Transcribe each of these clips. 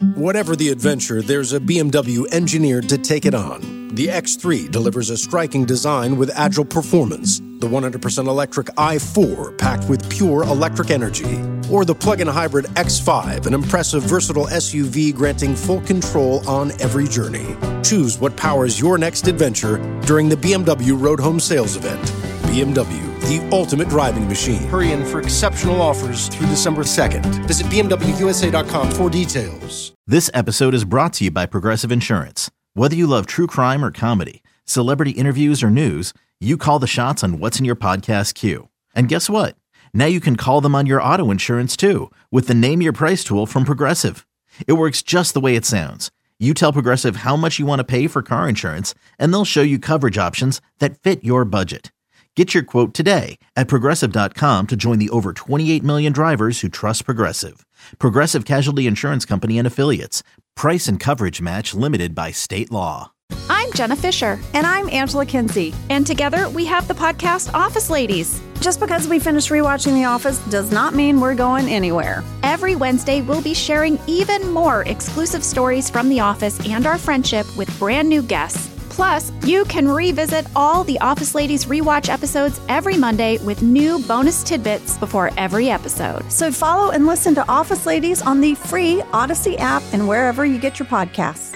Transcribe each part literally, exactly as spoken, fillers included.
Whatever the adventure, there's a B M W engineered to take it on. The X three delivers a striking design with agile performance. The one hundred percent electric i four, packed with pure electric energy. Or the plug-in hybrid X five, an impressive, versatile S U V granting full control on every journey. Choose what powers your next adventure during the B M W Road Home Sales Event. B M W, the ultimate driving machine. Hurry in for exceptional offers through December second. Visit B M W U S A dot com for details. This episode is brought to you by Progressive Insurance. Whether you love true crime or comedy, celebrity interviews or news, you call the shots on what's in your podcast queue. And guess what? Now you can call them on your auto insurance too with the Name Your Price tool from Progressive. It works just the way it sounds. You tell Progressive how much you want to pay for car insurance, and they'll show you coverage options that fit your budget. Get your quote today at Progressive dot com to join the over twenty-eight million drivers who trust Progressive. Progressive Casualty Insurance Company and Affiliates. Price and coverage match limited by state law. I'm Jenna Fisher. And I'm Angela Kinsey. And together we have the podcast Office Ladies. Just because we finished rewatching The Office does not mean we're going anywhere. Every Wednesday, we'll be sharing even more exclusive stories from The Office and our friendship with brand new guests. Plus, you can revisit all the Office Ladies rewatch episodes every Monday with new bonus tidbits before every episode. So follow and listen to Office Ladies on the free Odyssey app and wherever you get your podcasts.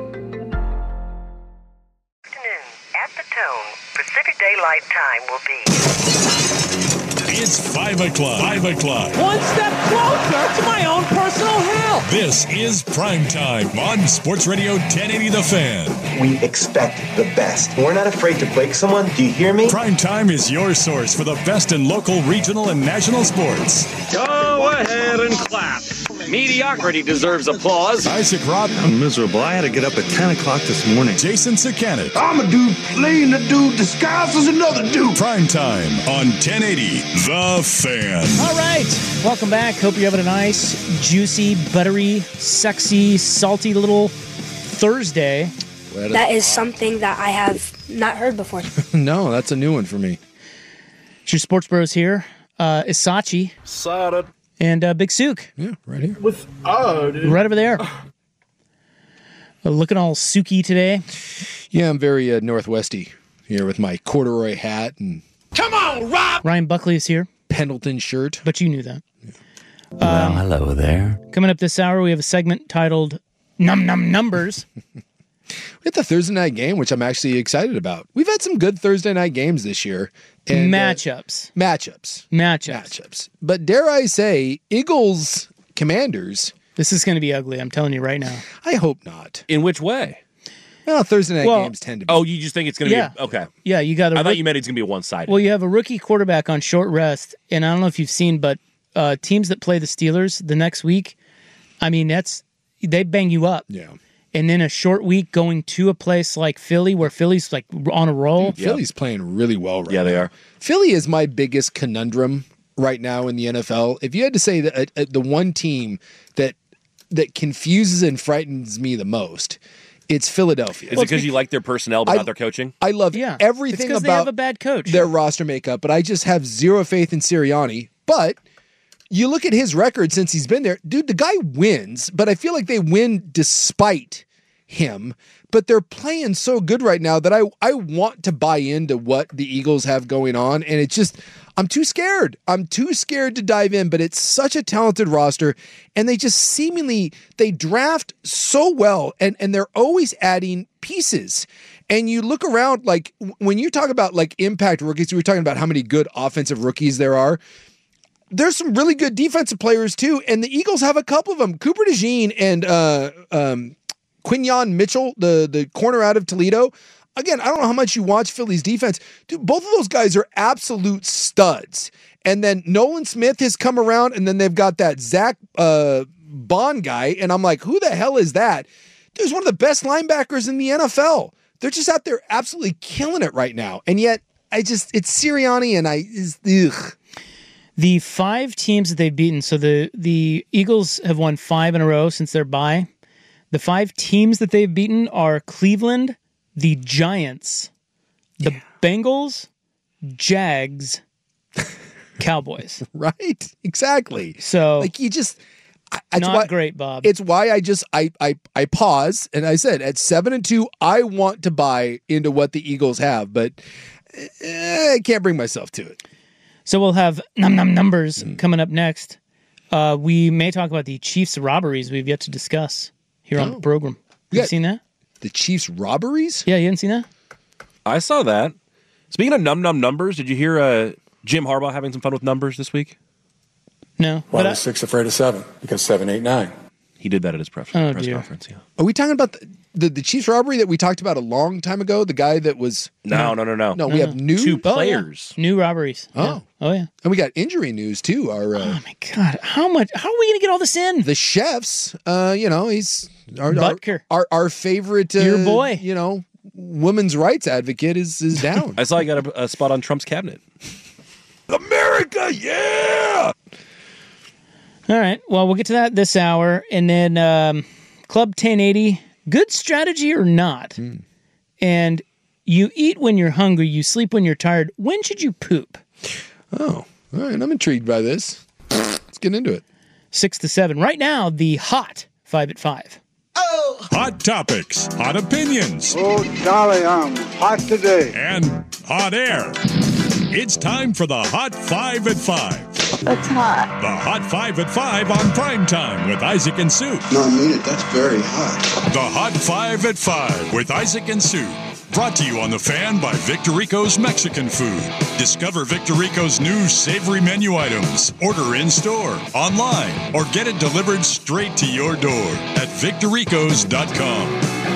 Afternoon. At the tone, Pacific Daylight Time will be... It's five o'clock. Five o'clock. One step closer to my own personal hell. This is Prime Time on Sports Radio ten eighty The Fan. We expect the best. We're not afraid to break someone. Do you hear me? Prime Time is your source for the best in local, regional, and national sports. Go ahead and clap. Mediocrity deserves applause. Isaac Robb. I'm miserable. I had to get up at ten o'clock this morning. Jason Sakanet. I'm a dude playing a dude disguised as another dude. Prime Time on ten eighty The Fan. All right. Welcome back. Hope you're having a nice, juicy, buttery, sexy, salty little Thursday. That is something that I have not heard before. No, that's a new one for me. It's your Sports Bros here. Uh, Isachi. Sada. And uh, Big Sook. Yeah, right here. With oh, dude. Right over there. Uh, looking all Suki today. Yeah, I'm very uh, Northwesty here with my corduroy hat and... Come on, Rob! Ryan Buckley is here. Pendleton shirt. But you knew that. Yeah. Um, well, hello there. Coming up this hour, we have a segment titled Num Num Numbers. We had the Thursday night game, which I'm actually excited about. We've had some good Thursday night games this year. And, matchups. Uh, matchups. Matchups. Matchups. But dare I say, Eagles Commanders. This is going to be ugly, I'm telling you right now. I hope not. In which way? Well, Thursday night well, games tend to be. Oh, you just think it's going to yeah. be... Okay. Yeah, you got a... I rook- thought you meant it's going to be a one-sided. Well, you have a rookie quarterback on short rest, and I don't know if you've seen, but uh, teams that play the Steelers the next week, I mean, that's... They bang you up. Yeah. And then a short week going to a place like Philly, where Philly's like on a roll. Dude, Philly's yep. playing really well right yeah, now. Yeah, they are. Philly is my biggest conundrum right now in the N F L. If you had to say that uh, uh, the one team that that confuses and frightens me the most, it's Philadelphia. Is well, it because you like their personnel but I, not their coaching? I love yeah. everything it's about they have a bad coach. their roster makeup, but I just have zero faith in Sirianni. But you look at his record since he's been there, dude, the guy wins, but I feel like they win despite him. But they're playing so good right now that I, I want to buy into what the Eagles have going on, and it's just... I'm too scared. I'm too scared to dive in, but it's such a talented roster, and they just seemingly, they draft so well, and, and they're always adding pieces. And you look around, like, when you talk about, like, impact rookies, we were talking about how many good offensive rookies there are. There's some really good defensive players, too, and the Eagles have a couple of them. Cooper DeJean and uh, um, Quinyon Mitchell, the, the corner out of Toledo. Again, I don't know how much you watch Philly's defense. Dude, both of those guys are absolute studs. And then Nolan Smith has come around, and then they've got that Zach uh, Bond guy, and I'm like, who the hell is that? Dude, he's one of the best linebackers in the N F L. They're just out there absolutely killing it right now. And yet, I just, it's Sirianni, and I, is, ugh. The five teams that they've beaten, so the, the Eagles have won five in a row since their bye. The five teams that they've beaten are Cleveland, the Giants, the yeah. Bengals, Jags, Cowboys. Right, exactly. So, like, you just, That's Not why, great, Bob. It's why I just I I I pause and I said at seven and two I want to buy into what the Eagles have, but eh, I can't bring myself to it. So we'll have num num numbers Mm. coming up next. Uh, we may talk about the Chiefs robberies we've yet to discuss here on Oh. the program. You Yeah. seen that? The Chiefs robberies? Yeah, you hadn't seen that? I saw that. Speaking of num num numbers, did you hear uh, Jim Harbaugh having some fun with numbers this week? No. Why But I- was six afraid of seven? Because seven, eight, nine. He did that at his press, Oh, press dear. conference. Yeah. Are we talking about the, the the Chiefs robbery that we talked about a long time ago? The guy that was No, no, no, no. no, we have new Two Oh, yeah. players. New robberies. Oh. Yeah. Oh, yeah. and we got injury news too. Our uh, Oh, my God. How much? How are we going to get all this in? the chefs, uh, you know, he's our our, Butker. our, our favorite, uh, Your boy. you know, women's rights advocate is is down. I saw he got a, a spot on Trump's cabinet. America, yeah. All right. Well, we'll get to that this hour. And then um, Club ten eighty, good strategy or not? And you eat when you're hungry, you sleep when you're tired. When should you poop? Oh, all right. I'm intrigued by this. Let's get into it. Six to seven. Right now, the hot five at five. Hot topics, hot opinions, Oh, Charlie, I'm hot today. and hot air. It's time for the Hot Five at Five. That's hot. The Hot Five at Five on Prime Time with Isaac and Sue. No, I mean it. That's very hot. The Hot Five at Five with Isaac and Sue. Brought to you on The Fan by Victorico's Mexican Food. Discover Victorico's new savory menu items. Order in store, online, or get it delivered straight to your door at victoricos dot com.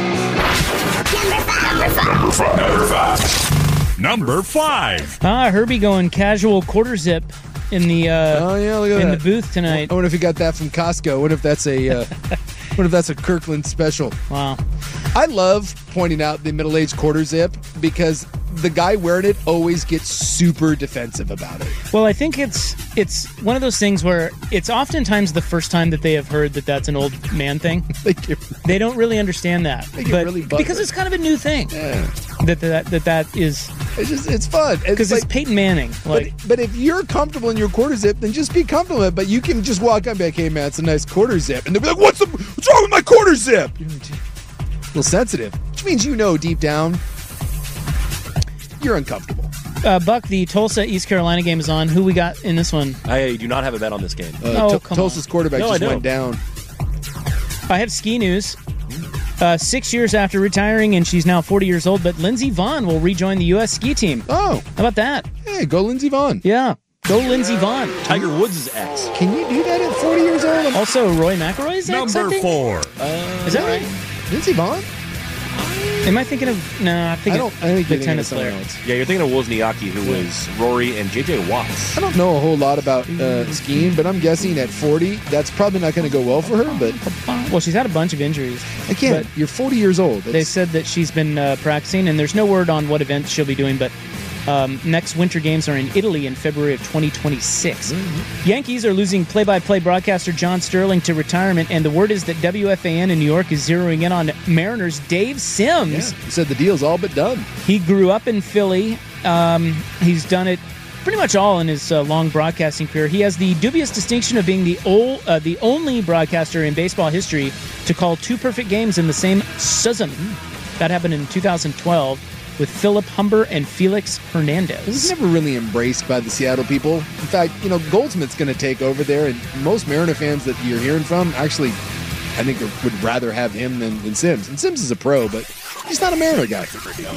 Number five. Number five. Number five. Ah, Herbie going casual quarter zip in the uh, Oh yeah, look at in that. the booth tonight. I wonder if he got that from Costco. What if that's a uh, what if that's a Kirkland special? Wow. I love pointing out the middle-aged quarter zip because the guy wearing it always gets super defensive about it. Well, I think it's it's one of those things where it's oftentimes the first time that they have heard that that's an old man thing. They get, They don't really understand that, They get but really butthurt. because it's kind of a new thing yeah. that that that, that is It's just it's fun because it's like, Peyton Manning. Like, but, but if you're comfortable in your quarter zip, then just be comfortable in it. But you can just walk up and be like, "Hey man, it's a nice quarter zip," and they'll be like, "What's the, what's wrong with my quarter zip?" You're a little sensitive, which means you know deep down you're uncomfortable. uh, Buck, the Tulsa East Carolina game is on. Who we got in this one? I do not have a bet on this game. Uh, Oh, Tul- come Tulsa's quarterback No, I just don't. went down. I have ski news. Uh, six years after retiring, and she's now forty years old, but Lindsey Vonn will rejoin the U S ski team. Oh, How about that? hey, go Lindsey Vonn. Yeah. Go Lindsey Vonn. Tiger Woods' ex. Can you do that at forty years old? Also, Roy McIlroy's ex, I Number think? four. Is that right? Lindsey Vonn? Am I thinking of... No, I think I don't. I think the you're thinking of tennis someone player. else. Yeah, you're thinking of Wozniacki, who was Rory and J J Watts. I don't know a whole lot about uh, skiing, but I'm guessing at forty, that's probably not going to go well for her. But Well, she's had a bunch of injuries. I can't. But You're forty years old. they It's- said that she's been uh, practicing, and there's no word on what events she'll be doing, but um, next Winter Games are in Italy in February of twenty twenty-six. Mm-hmm. Yankees are losing play-by-play broadcaster John Sterling to retirement, and the word is that W F A N in New York is zeroing in on Mariners' Dave yeah, Sims. he said the deal's all but done. He grew up in Philly. Um, he's done it pretty much all in his uh, long broadcasting career. He has the dubious distinction of being the ol- uh, the only broadcaster in baseball history to call two perfect games in the same season. That happened in two thousand twelve with Philip Humber and Felix It was Hernandez. never really embraced by the Seattle people. In fact, you know, Goldsmith's going to take over there, and most Mariner fans that you're hearing from actually, I think, would rather have him than, than Sims. And Sims is a pro, but he's not a Mariner guy.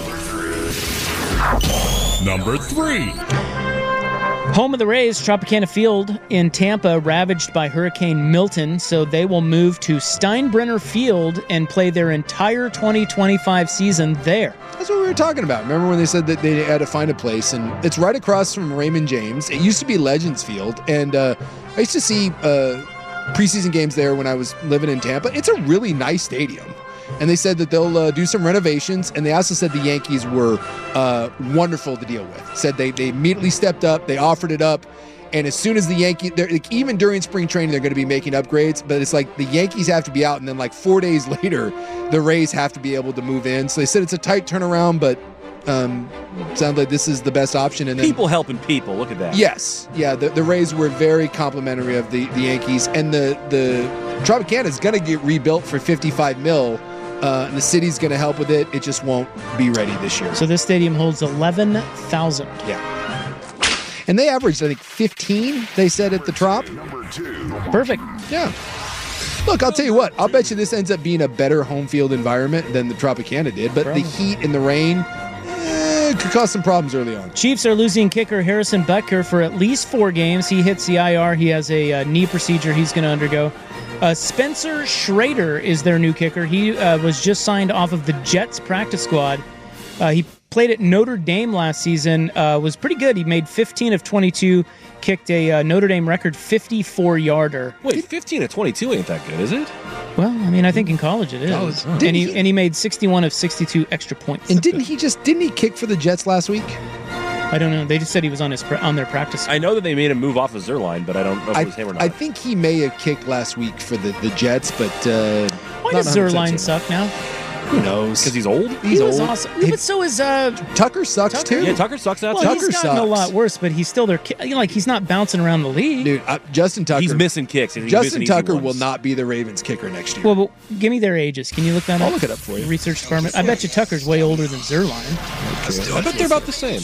Number three. Home of the Rays, Tropicana Field in Tampa, ravaged by Hurricane Milton, so they will move to Steinbrenner Field and play their entire twenty twenty-five season there. That's what we were talking about. Remember when they said that they had to find a place, and it's right across from Raymond James. It used to be Legends Field, and uh, I used to see uh, preseason games there when I was living in Tampa. It's a really nice stadium. And they said that they'll uh, do some renovations, and they also said the Yankees were uh, wonderful to deal with. Said they, they immediately stepped up, they offered it up, and as soon as the Yankees, like, even during spring training, they're going to be making upgrades, but it's like the Yankees have to be out, and then like four days later, the Rays have to be able to move in. So they said it's a tight turnaround, but Um, sounds like this is the best option. And then, People helping people. Look at that. yes, yeah, the, the Rays were very complimentary of the, the Yankees, and the the Tropicana is going to get rebuilt for fifty-five mil. Uh, and the city's going to help with it. It just won't be ready this year. So this stadium holds eleven thousand. Yeah. And they averaged, I think, fifteen, they said at the Trop. Perfect. Yeah. Look, I'll tell you what. I'll bet you this ends up being a better home field environment than the Tropicana did. But Probably. the heat and the rain eh, could cause some problems early on. Chiefs are losing kicker Harrison Butker for at least four games. He hits the I R. He has a uh, knee procedure he's going to undergo. Uh, Spencer Schrader is their new kicker. He uh, was just signed off of the Jets practice squad. Uh, he played at Notre Dame last season, uh, was pretty good. He made fifteen of twenty-two, kicked a uh, Notre Dame record fifty-four yarder. Wait, fifteen of twenty-two ain't that good, is it? Well, I mean, I think in college it is. College, huh. And Didn't he, he- and he made sixty-one of sixty-two extra points. And didn't he just, didn't he kick for the Jets last week? I don't know. They just said he was on his pra- on their practice. I know that they made him move off of Zerline, but I don't know if I, it was him or not. I think he may have kicked last week for the, the Jets, but uh, Why not does one hundred percent Zerline certain. suck now? Who knows? Because he's old? He's he was old. awesome. Yeah, but so is uh, Tucker sucks Tucker? too. Yeah, Tucker sucks now. well, too. he's Tucker gotten a sucks. lot worse, but he's still their ki- you know, like he's not bouncing around the league. Dude, uh, Justin Tucker. He's missing kicks. And he's Justin missing Tucker easy will ones. not be the Ravens kicker next year. Well, but give me their ages. Can you look that up? I'll look it up for you. Research department. I bet you Tucker's way older than Zerline. I bet they're about the same.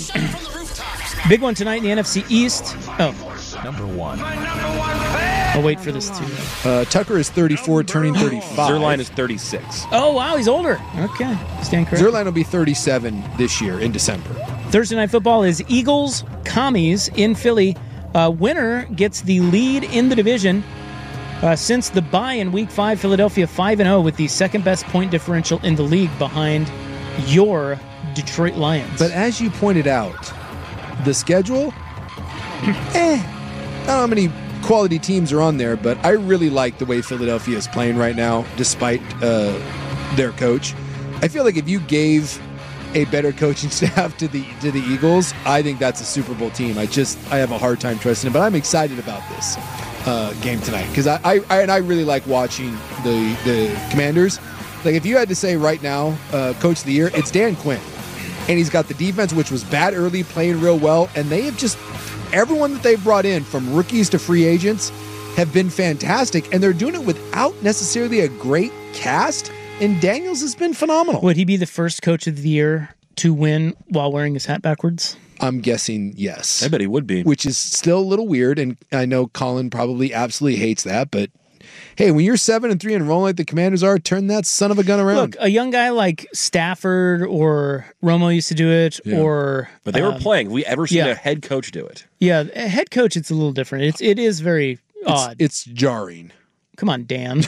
Big one tonight in the N F C East. Oh, Number one. I'll wait for this too. Uh, Tucker is thirty-four, turning thirty-five. Zerline is thirty-six. Oh wow, he's older. Okay, stand corrected. Zerline will be thirty-seven this year in December. Thursday Night Football is Eagles Commies in Philly. Uh, winner gets the lead in the division. Uh, since the bye in Week Five, Philadelphia five and zero with the second best point differential in the league behind your Detroit Lions. But as you pointed out, the schedule, eh, I don't know how many quality teams are on there, but I really like the way Philadelphia is playing right now, despite uh, their coach. I feel like if you gave a better coaching staff to the to the Eagles, I think that's a Super Bowl team. I just I have a hard time trusting it, but I'm excited about this uh, game tonight because I, I, I and I really like watching the the Commanders. Like if you had to say right now, uh, Coach of the Year, it's Dan Quinn. And he's got the defense, which was bad early, playing real well. And they have just, everyone that they've brought in, from rookies to free agents, have been fantastic. And they're doing it without necessarily a great cast. And Daniels has been phenomenal. Would he be the first coach of the year to win while wearing his hat backwards? I'm guessing yes. I bet he would be. Which is still a little weird. And I know Colin probably absolutely hates that. But hey, when you're seven and three and rolling like the Commanders are, turn that son of a gun around. Look, a young guy like Stafford or Romo used to do it, Yeah. or But they were um, playing. Have we ever seen yeah. a head coach do it? Yeah, a head coach. It's a little different. It's it is very odd. It's, it's jarring. Come on, Dan.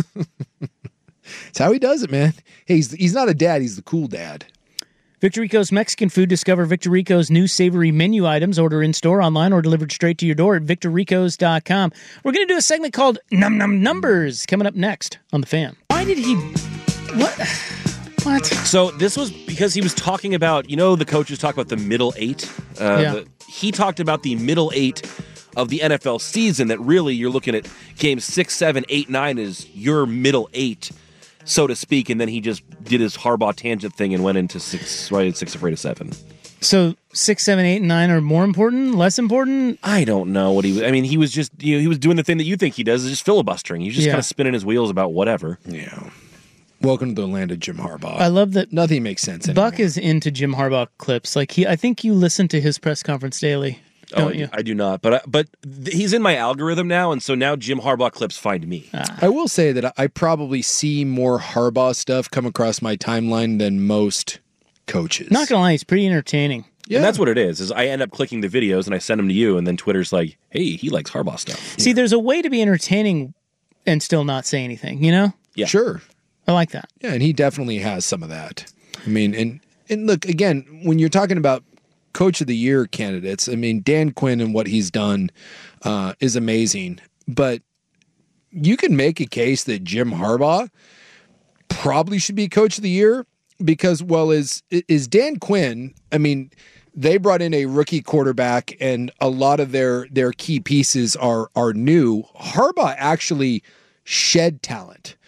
It's how he does it, man. Hey, he's he's not a dad. He's the cool dad. Victor Rico's Mexican food. Discover Victor Rico's new savory menu items. Order in store, online, or delivered straight to your door at victor ricos dot com. We're going to do a segment called Num Num Numbers coming up next on The Fan. Why did he... What? What? So this was because he was talking about, you know, the coaches talk about the middle eight. Uh, Yeah. the, he talked about the middle eight of the N F L season, that really you're looking at games six, seven, eight, nine is your middle eight, so to speak. And then he just did his Harbaugh tangent thing and went into six, right at six, afraid of seven. So six, seven, eight, and nine are more important, less important? I don't know what he was. I mean, he was just, you know, he was doing the thing that you think he does, is just filibustering. He's just Yeah. kind of spinning his wheels about whatever. Yeah. Welcome to the land of Jim Harbaugh. I love that Nothing makes sense anymore. Buck is into Jim Harbaugh clips. Like he, I think you listen to his press conference daily, Oh, don't I, you? I do not, but I, but th- he's in my algorithm now, and so now Jim Harbaugh clips find me. I will say that I- I probably see more Harbaugh stuff come across my timeline than most coaches. Not gonna lie, he's pretty entertaining. Yeah. And that's what it is. Is I end up clicking the videos and I send them to you, and then Twitter's like, "Hey, he likes Harbaugh stuff." See, there's a way to be entertaining and still not say anything. You know? Yeah, Sure. I like that. Yeah, and he definitely has some of that. I mean, and and look, again, when you're talking about Coach of the Year candidates, I mean, Dan Quinn and what he's done uh, is amazing. But you can make a case that Jim Harbaugh probably should be Coach of the Year because, well, is is Dan Quinn, I mean, they brought in a rookie quarterback and a lot of their their key pieces are are new. Harbaugh actually shed talent.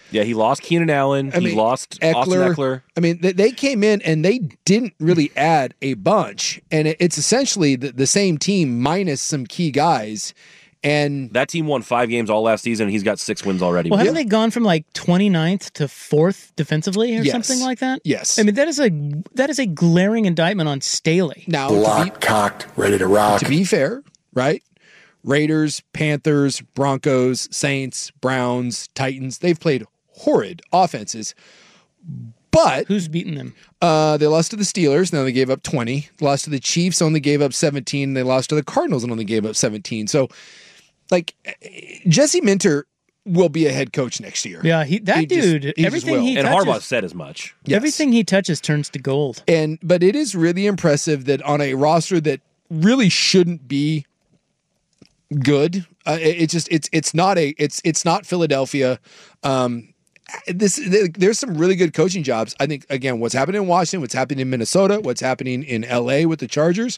Yeah, he lost Keenan Allen. I he mean, lost Austin Eckler. I mean, they, they came in and they didn't really add a bunch, and it, it's essentially the, the same team minus some key guys. And that team won five games all last season, and he's got six wins already. Well, haven't they gone from like twenty-ninth to fourth defensively or Yes. something like that? Yes. I mean, that is a that is a glaring indictment on Staley. Now, Locked, cocked, ready to rock. To be fair, right? Raiders, Panthers, Broncos, Saints, Browns, Titans, they've played horrid offenses. But who's beaten them? Uh, they lost to the Steelers. Now they gave up twenty. Lost to the Chiefs, only gave up seventeen. They lost to the Cardinals and only gave up seventeen. So, like, Jesse Minter will be a head coach next year. Yeah, he, that He just- dude, he just everything will. he And touches, Harbaugh said as much. Yes. everything he touches turns to gold. And but it is really impressive that on a roster that really shouldn't be good, uh, it, it's just it's it's not a it's it's not Philadelphia. Um, this there's some really good coaching jobs. I think again, what's happening in Washington, what's happening in Minnesota, what's happening in L A with the Chargers.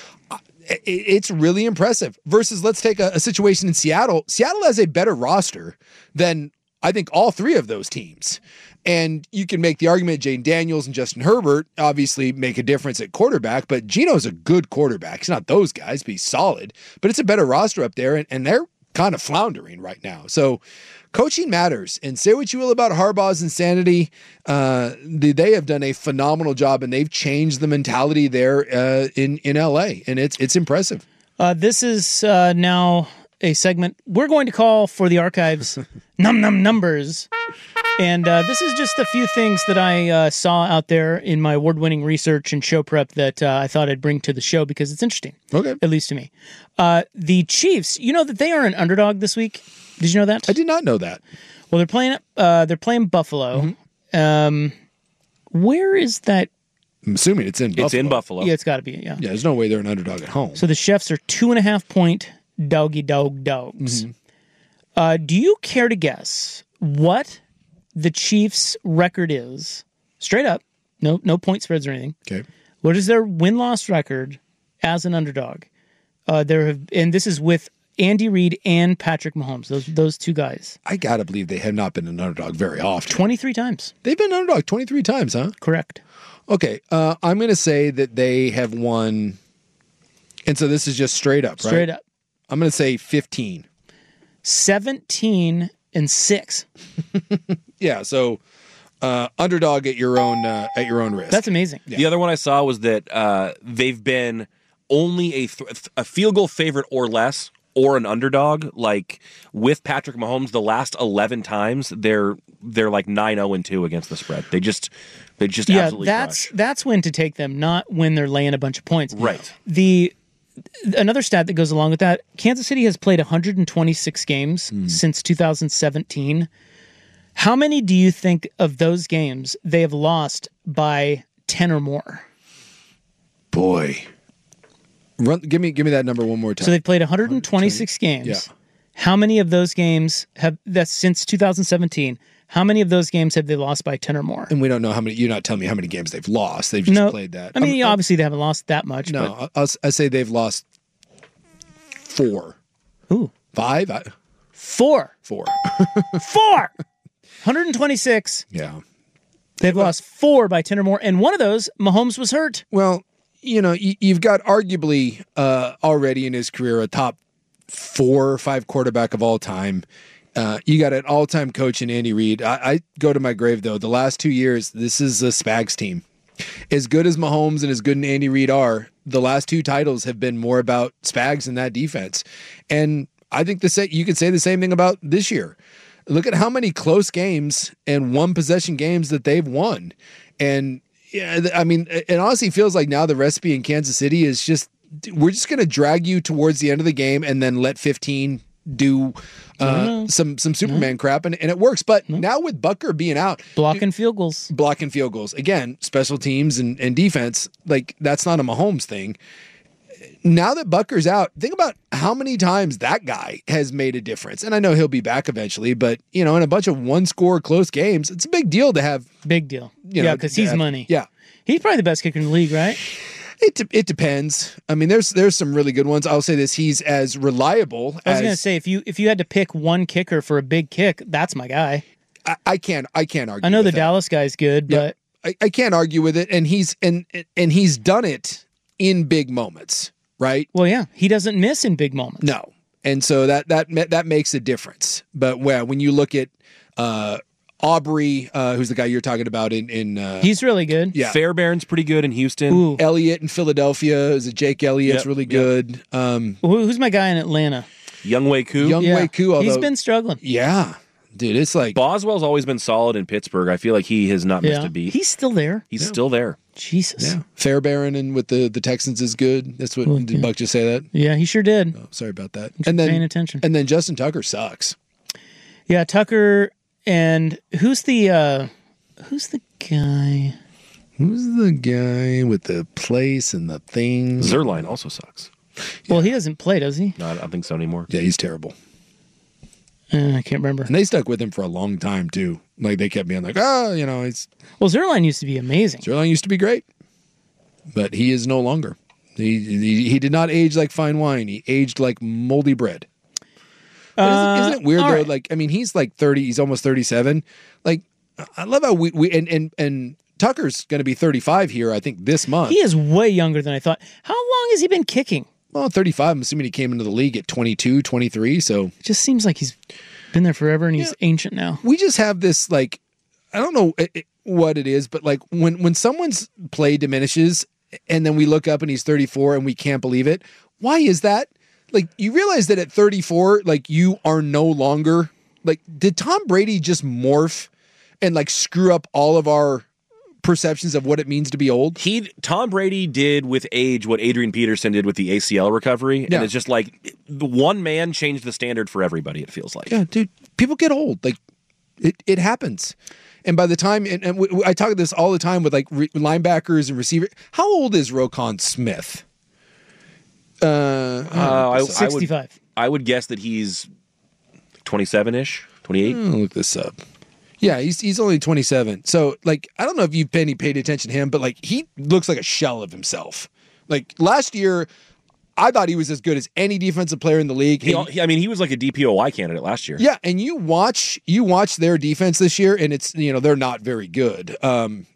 It's really impressive. Versus, let's take a, a situation in Seattle. Seattle has a better roster than I think all three of those teams. And you can make the argument Jane Daniels and Justin Herbert obviously make a difference at quarterback, but Geno's a good quarterback. He's not those guys, but he's solid. But it's a better roster up there, and, and they're kind of floundering right now. So coaching matters. And say what you will about Harbaugh's insanity, uh, they have done a phenomenal job, and they've changed the mentality there uh, in, in L A, and it's it's impressive. Uh, this is uh, now a segment we're going to call for the archives Num Num Numbers. And uh, this is just a few things that I uh, saw out there in my award-winning research and show prep that uh, I thought I'd bring to the show because it's interesting. Okay. At least to me. Uh, the Chiefs, you know that they are an underdog this week? Did you know that? I did not know that. Well, they're playing uh, they're playing Buffalo. Mm-hmm. Um, where is that? I'm assuming it's in Buffalo. It's in Buffalo. Yeah, it's got to be, yeah. Yeah, there's no way they're an underdog at home. So the Chefs are two and a half point doggy dog dogs. Mm-hmm. Uh, do you care to guess what the Chiefs' record is? Straight up, no no point spreads or anything. Okay. What is their win-loss record as an underdog? Uh, there have, and this is with Andy Reid and Patrick Mahomes. Those those two guys. I gotta believe they have not been an underdog very often. Twenty-three times. They've been an underdog twenty-three times, huh? Correct. Okay, uh, I'm going to say that they have won, and so this is just straight up, right? Straight up. I'm going to say fifteen. seventeen and six. Yeah, so uh, underdog at your own uh, at your own risk. That's amazing. Yeah. The other one I saw was that uh, they've been only a th- a field goal favorite or less, or an underdog. Like with Patrick Mahomes, the last eleven times they're they're like nine zero and two against the spread. They just they just yeah, absolutely that's crush. that's when to take them, not when they're laying a bunch of points. Right. The another stat that goes along with that: Kansas City has played one hundred twenty-six games Mm. since two thousand seventeen. How many do you think of those games they have lost by ten or more? Boy, Run, give me give me that number one more time. So they've played one hundred twenty-six games. Yeah. How many of those games have that's since two thousand seventeen? How many of those games have they lost by ten or more? And we don't know how many. You're not telling me how many games they've lost. They've just no, played that. I mean, I'm- obviously they haven't lost that much. No, but, I'll, I say they've lost four. Ooh, five, I, four, four, four. one hundred twenty-six. Yeah, they've lost four by ten or more, and one of those, Mahomes was hurt. Well, you know, you, you've got arguably uh, already in his career a top four or five quarterback of all time. Uh, you got an all-time coach in Andy Reid. I, I go to my grave, though. The last two years, this is a Spags team. As good as Mahomes and as good as Andy Reid are, the last two titles have been more about Spags and that defense. And I think the sa- you could say the same thing about this year. Look at how many close games and one-possession games that they've won. And, yeah, I mean, it honestly feels like now the recipe in Kansas City is just, we're just going to drag you towards the end of the game and then let fifteen do uh, No. some some Superman crap, and, and it works. But now with Butker being out, blocking field goals, blocking field goals again, special teams and, and defense, like that's not a Mahomes thing. Now that Butker's out, think about how many times that guy has made a difference. And I know he'll be back eventually, but you know, in a bunch of one score close games, it's a big deal to have. Big deal, you yeah, know, because to he's have- money. Yeah. He's probably the best kicker in the league, right? It de- it depends. I mean, there's there's some really good ones. I'll say this: he's as reliable. I was as, going to say if you if you had to pick one kicker for a big kick, that's my guy. I, I can't I can't argue. I know with the that. Dallas guy's good, Yeah. but I, I can't argue with it, and he's and and he's done it in big moments, right? Well, yeah, he doesn't miss in big moments. No, and so that that that makes a difference. But well, when you look at uh, Aubrey, uh, who's the guy you're talking about in in uh, he's really good. Yeah, Fairbairn's pretty good in Houston. Ooh. Elliott in Philadelphia is it Jake Elliott's Yep, really yep. good. Um, Who- Who's my guy in Atlanta? Young Wei Koo. Young Yeah. Wei Koo, although He's been struggling. yeah, dude, it's like Boswell's always been solid in Pittsburgh. I feel like he has not missed Yeah. a beat. He's still there. He's still there. Jesus. yeah, Fairbairn and with the the Texans is good. That's what Well, did yeah. Buck just say that? Yeah, he sure did. Oh, sorry about that. Thanks and for then paying attention. and then Justin Tucker sucks. Yeah, Tucker and who's the uh who's the guy? Who's the guy with the place and the things? Zerline also sucks. Well, he doesn't play, does he? No, I don't think so anymore. Yeah, he's terrible. Uh, I can't remember. And they stuck with him for a long time too. Like they kept being like, oh, you know, it's Well, Zerline used to be amazing. Zerline used to be great, but he is no longer. He, he he did not age like fine wine. He aged like moldy bread. But isn't, isn't it weird all though? right. Like I mean, he's like thirty. He's almost thirty-seven. Like I love how we we and and and Tucker's going to be thirty-five here. I think this month. He is way younger than I thought. How long has he been kicking? Well, thirty-five. I'm assuming he came into the league at twenty-two, twenty-three. So It just seems like he's been there forever and he's ancient now. we just have this like I don't know it, it- what it is, but like when when someone's play diminishes and then we look up and he's thirty-four and we can't believe it. Why is that? Like you realize that at thirty-four, like you are no longer like did Tom Brady just morph and like screw up all of our perceptions of what it means to be old? He Tom Brady did with age what Adrian Peterson did with the A C L recovery, Yeah. and it's just like the one man changed the standard for everybody. It feels like. Yeah, dude, people get old. Like it, it happens. And by the time, and, and w- I talk about this all the time with like re- linebackers and receivers. How old is Roquan Smith? Uh, Uh, I, I would sixty-five. I would guess that he's twenty-seven ish, twenty-eight. I'll look this up. Yeah, he's he's only twenty-seven. So like, I don't know if you've paid, paid attention to him, but like he looks like a shell of himself. Like last year, I thought he was as good as any defensive player in the league. He, And- he- I mean, he was like a D P O Y candidate last year. Yeah, and you watch you watch their defense this year, and it's you know they're not very good. Um,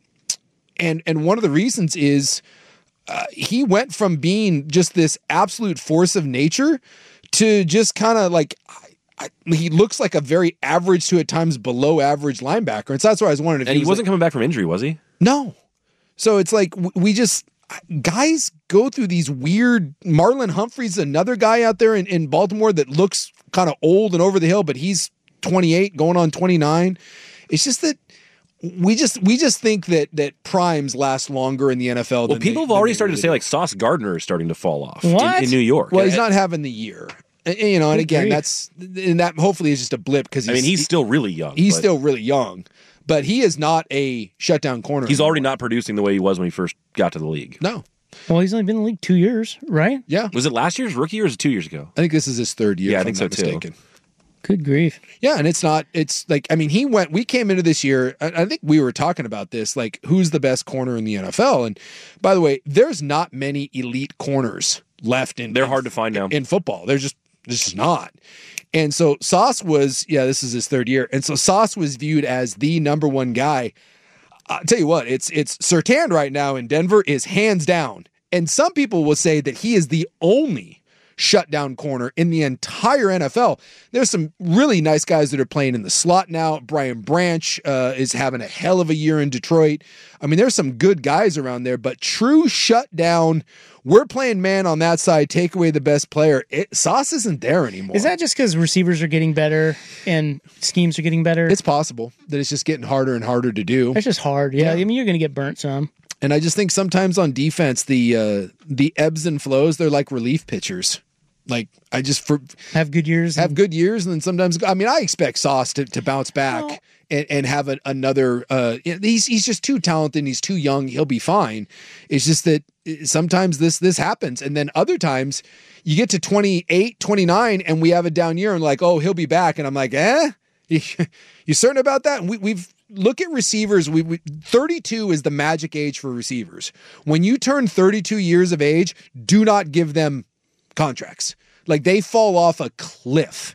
and and one of the reasons is uh, he went from being just this absolute force of nature to just kind of like I, I, he looks like a very average to at times below average linebacker. And so that's why I was wondering if And he, he was wasn't like, coming back from injury, was he? no. So it's like w- we just guys go through these weird. Marlon Humphrey's another guy out there in, in Baltimore that looks kind of old and over the hill, but he's twenty-eight going on twenty-nine. It's just that we just we just think that that primes last longer in the N F L. Well, than people they, have already than they started to really say do. like Sauce Gardner is starting to fall off in, What? in New York. Well, he's I- not having the year. And, and, you know, and Good again, grief. that's and that hopefully is just a blip because I mean, he's still really young. he's but still really young, but he is not a shutdown corner. he's already anymore. not producing the way he was when he first got to the league. No, Well, he's only been in the league two years, right? yeah, Was it last year's rookie or was it two years ago? I think this is his third year. Yeah, I if think I'm so, not too. mistaken. Good grief. Yeah, and it's not, it's like, I mean, he went, we came into this year, I, I think we were talking about this, like, who's the best corner in the N F L? And by the way, there's not many elite corners left in They're in- hard to find now. in football. There's just, there's just not. And so Sauce was, yeah, this is his third year. And so Sauce was viewed as the number one guy. I'll tell you what, it's, it's Surtain right now in Denver is hands down. And some people will say that he is the only shutdown corner in the entire N F L. There's some really nice guys that are playing in the slot now. Brian Branch uh, is having a hell of a year in Detroit. I mean, there's some good guys around there, but true shutdown, we're playing man on that side, take away the best player. It, Sauce isn't there anymore. Is that just because receivers are getting better and schemes are getting better? It's possible that it's just getting harder and harder to do. That's just hard. Yeah, Yeah. I mean, you're going to get burnt some. And I just think sometimes on defense, the uh, the ebbs and flows, they're like relief pitchers. Like I just for Have good years. have and- good years, and then sometimes I mean I expect Sauce to, to bounce back Well- and, and have a, another. Uh, he's he's just too talented. And he's too young. He'll be fine. It's just that sometimes this this happens, and then other times you get to twenty-eight, twenty-nine, and we have a down year, and like oh he'll be back, and I'm like eh, you, you certain about that? And we, we've look at receivers. We, we thirty-two is the magic age for receivers. When you turn thirty-two years of age, do not give them contracts. Like they fall off a cliff.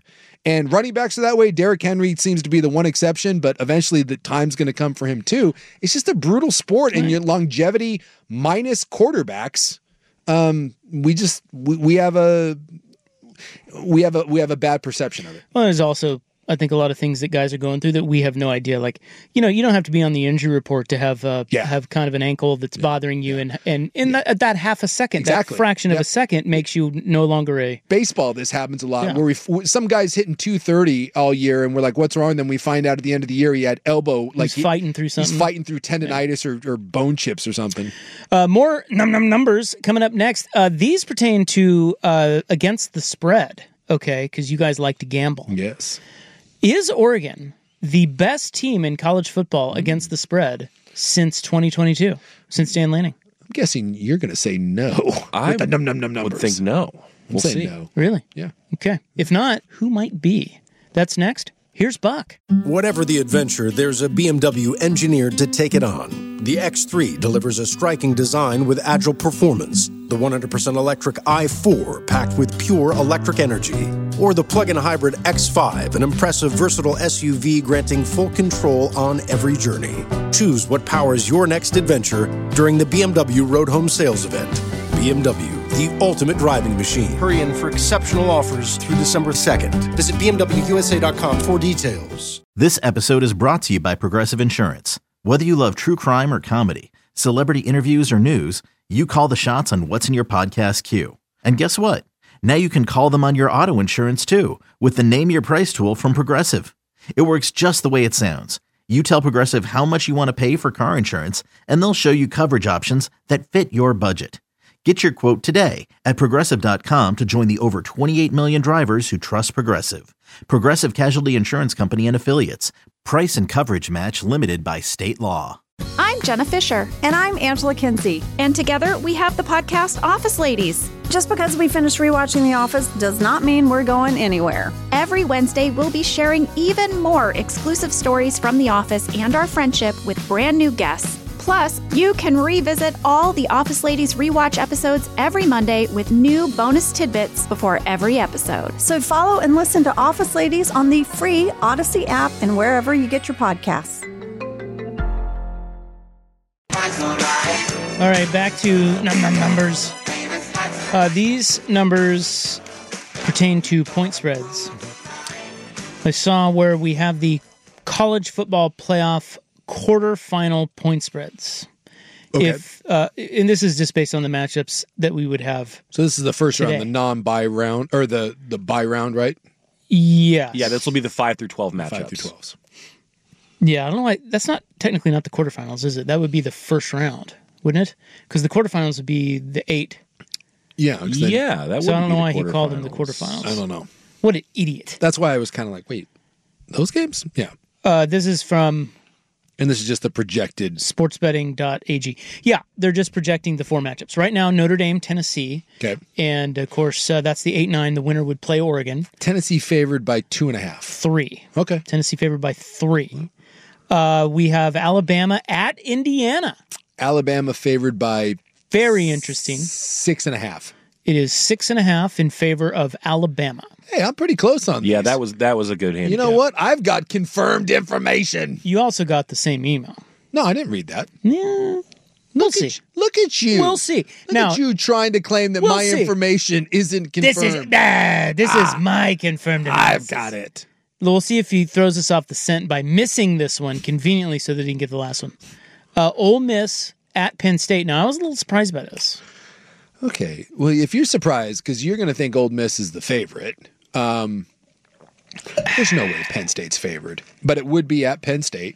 And running backs are that way. Derrick Henry seems to be the one exception, but eventually the time's going to come for him too. It's just a brutal sport, right. And your longevity minus quarterbacks. Um, we just we, we have a we have a we have a bad perception of it. Well, there's also, I think, a lot of things that guys are going through that we have no idea. Like, you know, you don't have to be on the injury report to have uh, yeah. have kind of an ankle that's yeah. bothering you, and and in yeah. that, that half a second, exactly. that fraction yep. of a second makes you no longer a baseball. This happens a lot yeah. where we some guys hitting two thirty all year, and we're like, "What's wrong?" Then we find out at the end of the year he had elbow, like he's he, fighting through something. He's fighting through tendonitis yeah. or, or bone chips or something. Uh, more num num numbers coming up next. Uh, these pertain to uh, against the spread. Okay, because you guys like to gamble. Yes. Is Oregon the best team in college football against the spread since twenty twenty-two, since Dan Lanning? I'm guessing you're going to say no. I with the num num num numbers. would think no. We'll say see. No. Really? Yeah. Okay. If not, who might be? That's next. Here's Buck. Whatever the adventure, there's a B M W engineered to take it on. The X three delivers a striking design with agile performance. The one hundred percent electric i four packed with pure electric energy. Or the plug-in hybrid X five, an impressive, versatile S U V granting full control on every journey. Choose what powers your next adventure during the B M W Road Home Sales Event. B M W, the ultimate driving machine. Hurry in for exceptional offers through December second. Visit B M W U S A dot com for details. This episode is brought to you by Progressive Insurance. Whether you love true crime or comedy, celebrity interviews or news, you call the shots on what's in your podcast queue. And guess what? Now you can call them on your auto insurance too with the Name Your Price tool from Progressive. It works just the way it sounds. You tell Progressive how much you want to pay for car insurance, and they'll show you coverage options that fit your budget. Get your quote today at Progressive dot com to join the over twenty-eight million drivers who trust Progressive. Progressive Casualty Insurance Company and Affiliates. Price and coverage match limited by state law. I'm Jenna Fisher. And I'm Angela Kinsey. And together we have the podcast Office Ladies. Just because we finished rewatching The Office does not mean we're going anywhere. Every Wednesday, we'll be sharing even more exclusive stories from The Office and our friendship with brand new guests. Plus, you can revisit all the Office Ladies rewatch episodes every Monday with new bonus tidbits before every episode. So follow and listen to Office Ladies on the free Odyssey app and wherever you get your podcasts. All right, back to num num numbers. Uh, these numbers pertain to point spreads. I saw where we have the college football playoff quarterfinal point spreads. Okay. If uh, and this is just based on the matchups that we would have. So this is the first today. round, the non-bye round, or the the bye round, right? Yes. Yeah, this will be the five through twelve matchups. Five through twelves. Yeah, I don't know why. That's not technically not the quarterfinals, is it? That would be the first round, wouldn't it? Because the quarterfinals would be the eight. Yeah. Then, yeah, that would. So I don't know be why he called them the quarterfinals. I don't know. What an idiot. That's why I was kind of like, wait, those games? Yeah. Uh, this is from... And this is just the projected... sportsbetting dot a g. Yeah, they're just projecting the four matchups. Right now, Notre Dame, Tennessee. Okay. And, of course, uh, that's the eight nine. The winner would play Oregon. Tennessee favored by two and a half. Three. Okay. Tennessee favored by three. Uh, we have Alabama at Indiana. Alabama favored by... Very interesting. Six and a half. It is six and a half in favor of Alabama. Hey, I'm pretty close on Yeah, these. that was that was a good handicap. You know what? I've got confirmed information. You also got the same email. No, I didn't read that. Yeah. We'll look see. At, look at you. We'll see. Look now, at you trying to claim that we'll my see. information isn't confirmed. This is nah, this Ah, is my confirmed analysis. I've got it. We'll see if he throws us off the scent by missing this one conveniently so that he can get the last one. Uh, Ole Miss at Penn State. Now, I was a little surprised by this. Okay. Well, if you're surprised, because you're going to think Ole Miss is the favorite, um, there's no way Penn State's favored, but it would be at Penn State.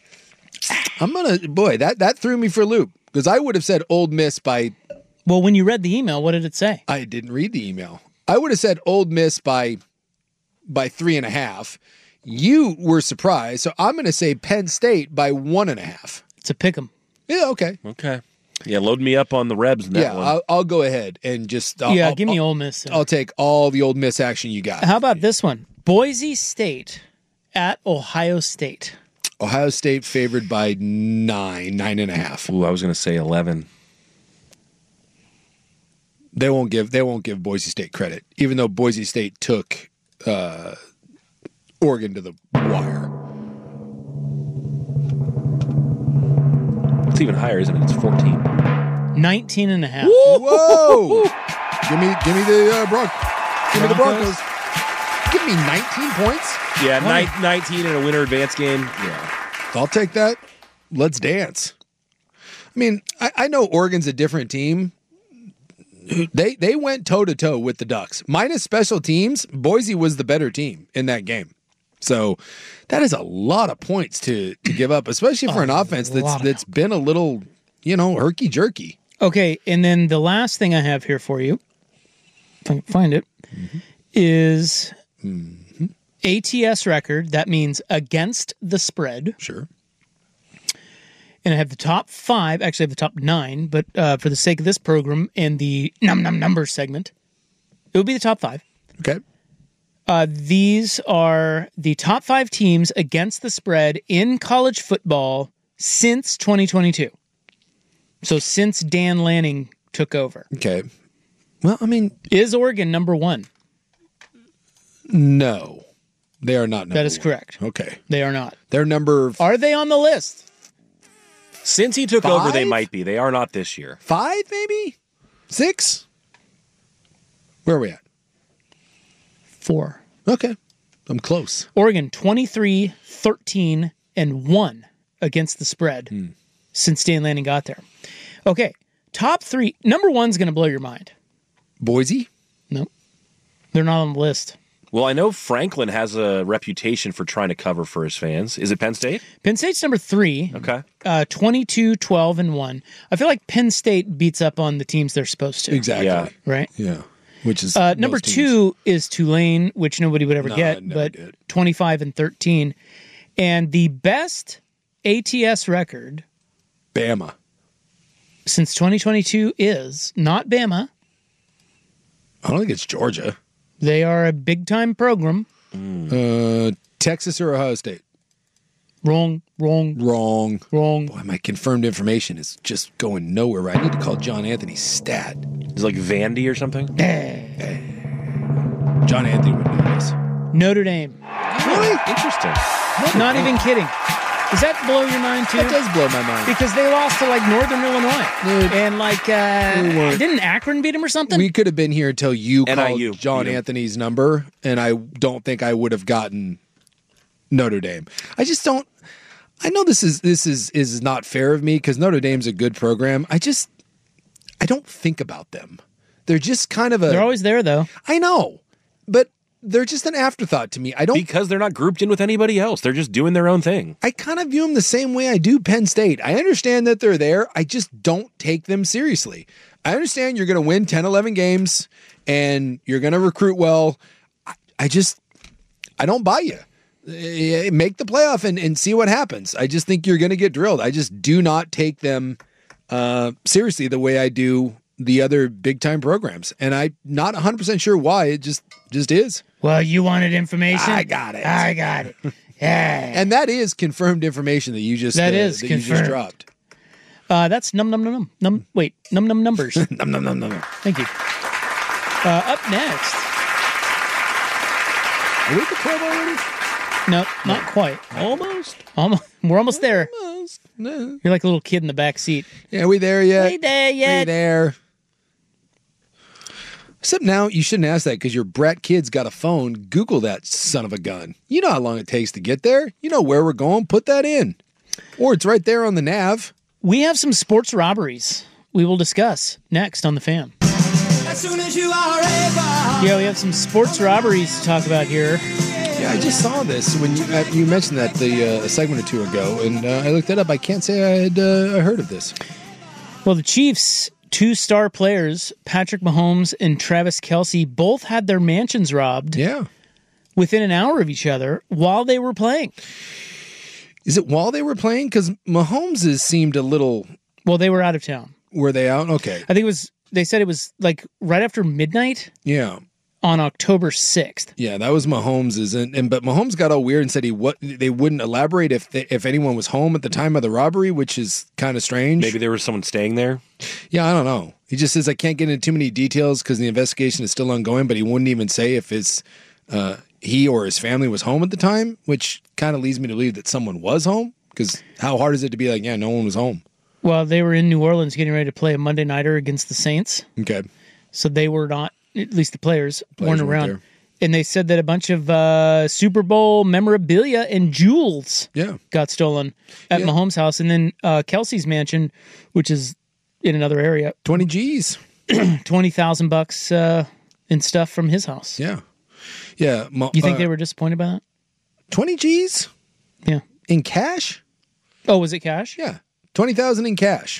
I'm going to, boy, that, that threw me for a loop, because I would have said Ole Miss by... Well, when you read the email, what did it say? I didn't read the email. I would have said Ole Miss by by three and a half. You were surprised, so I'm going to say Penn State by one and a half. It's a pick 'em. Yeah, okay. Okay. Yeah, load me up on the Rebs in that yeah, one. I'll, I'll go ahead and just... I'll, yeah, I'll, give me I'll, Ole Miss. I'll take all the Ole Miss action you got. How about this one? Boise State at Ohio State. Ohio State favored by nine, nine and a half. Ooh, I was going to say eleven. They won't give they won't give Boise State credit, even though Boise State took uh, Oregon to the wire. It's even higher, isn't it? It's fourteen. nineteen and a half. Whoa! give me, give me the uh, Bron- Give me the Broncos. Broncos. Give me nineteen points. Yeah, ni- nineteen in a winter advance game. Yeah, I'll take that. Let's dance. I mean, I, I know Oregon's a different team. They they went toe to toe with the Ducks. Minus special teams, Boise was the better team in that game. So that is a lot of points to to give up, especially for an offense that's that's been a little, you know, herky jerky. Okay, and then the last thing I have here for you, if I can find it, mm-hmm. is mm-hmm. A T S record. That means against the spread. Sure. And I have the top five, actually I have the top nine, but uh, for the sake of this program and the num num numbers segment, it would be the top five. Okay. Uh, these are the top five teams against the spread in college football since twenty twenty-two. So since Dan Lanning took over. Okay. Well, I mean... Is Oregon number one? No. They are not number That is one. correct. Okay. They are not. They're number... Are they on the list? Since he took Five? over, they might be. They are not this year. Five, maybe? Six? Where are we at? Four. Okay. I'm close. Oregon twenty-three, thirteen, and one against the spread Hmm. since Dan Lanning got there. Okay. Top three. Number one's going to blow your mind. Boise? Nope. They're not on the list. Well, I know Franklin has a reputation for trying to cover for his fans. Is it Penn State? Penn State's number three. Okay. Uh, twenty-two, twelve, and one. I feel like Penn State beats up on the teams they're supposed to. Exactly. Yeah. Right? Yeah. Which is Uh, number most teams. two is Tulane, which nobody would ever No, get, never but did. twenty-five and thirteen. And the best A T S record Bama. since twenty twenty-two is not Bama. I don't think it's Georgia. They are a big-time program. Uh, Texas or Ohio State? Wrong, wrong, Wrong. wrong. Boy, my confirmed information is just going nowhere. Right? I need to call John Anthony's stat. Is it like Vandy or something? John Anthony would know this. Notre Dame. Really? Interesting. Not even kidding. Does that blow your mind too? That does blow my mind. Because they lost to like Northern Illinois. Dude. And like, We uh, weren't. didn't Akron beat them or something? We could have been here until you N I called U John beat 'em. Anthony's number, and I don't think I would have gotten Notre Dame. I just don't. I know this is this is is not fair of me because Notre Dame's a good program. I just I don't think about them. They're just kind of a. They're always there though. I know, but they're just an afterthought to me. I don't. Because they're not grouped in with anybody else. They're just doing their own thing. I kind of view them the same way I do Penn State. I understand that they're there. I just don't take them seriously. I understand you're going to win ten, eleven games and you're going to recruit well. I, I just, I don't buy you. Eh, Make the playoff and, and see what happens. I just think you're going to get drilled. I just do not take them uh, seriously the way I do the other big time programs. And I'm not one hundred percent sure why. It just, just is. Well, you wanted information? I got it. I got it. Yeah. And that is confirmed information that you just That uh, is that you just confirmed. dropped. Uh, that's num num num num num. Wait, num num numbers. Num num num num. Thank you. Uh, up next. Are we at the twelve already? No, not quite. Almost. Almost. We're almost there. Almost. No. You're like a little kid in the back seat. Yeah, we there yet? Hey there We yet? there. Except now, you shouldn't ask that because your brat kid's got a phone. Google that son of a gun. You know how long it takes to get there. You know where we're going. Put that in. Or it's right there on the nav. We have some sports robberies we will discuss next on The Fan. As soon as you are able. Yeah, we have some sports robberies to talk about here. Yeah, I just saw this when you uh, you mentioned that the uh, a segment or two ago, and uh, I looked it up. I can't say I had uh, heard of this. Well, the Chiefs' two star players, Patrick Mahomes and Travis Kelce, both had their mansions robbed. Yeah. Within an hour of each other while they were playing. Is it while they were playing? Because Mahomes' seemed a little. Well, they were out of town. Were they out? Okay. I think it was. They said it was like right after midnight. Yeah. On October sixth. Yeah, that was Mahomes's, and, and but Mahomes got all weird and said he what they wouldn't elaborate if they, if anyone was home at the time of the robbery, which is kind of strange. Maybe there was someone staying there. Yeah, I don't know. He just says I can't get into too many details because the investigation is still ongoing, but he wouldn't even say if his uh, he or his family was home at the time, which kind of leads me to believe that someone was home. Because how hard is it to be like, yeah, no one was home? Well, they were in New Orleans getting ready to play a Monday nighter against the Saints. Okay. So they were not, at least the players, Players weren't weren't around. there. And they said that a bunch of uh, Super Bowl memorabilia and jewels yeah. got stolen at Yeah. Mahomes' house. And then uh, Kelsey's mansion, which is in another area. twenty G's. twenty thousand bucks uh, in stuff from his house. Yeah. Yeah. Mo- You think uh, they were disappointed by that? twenty G's? Yeah. In cash? Oh, was it cash? Yeah. twenty thousand in cash.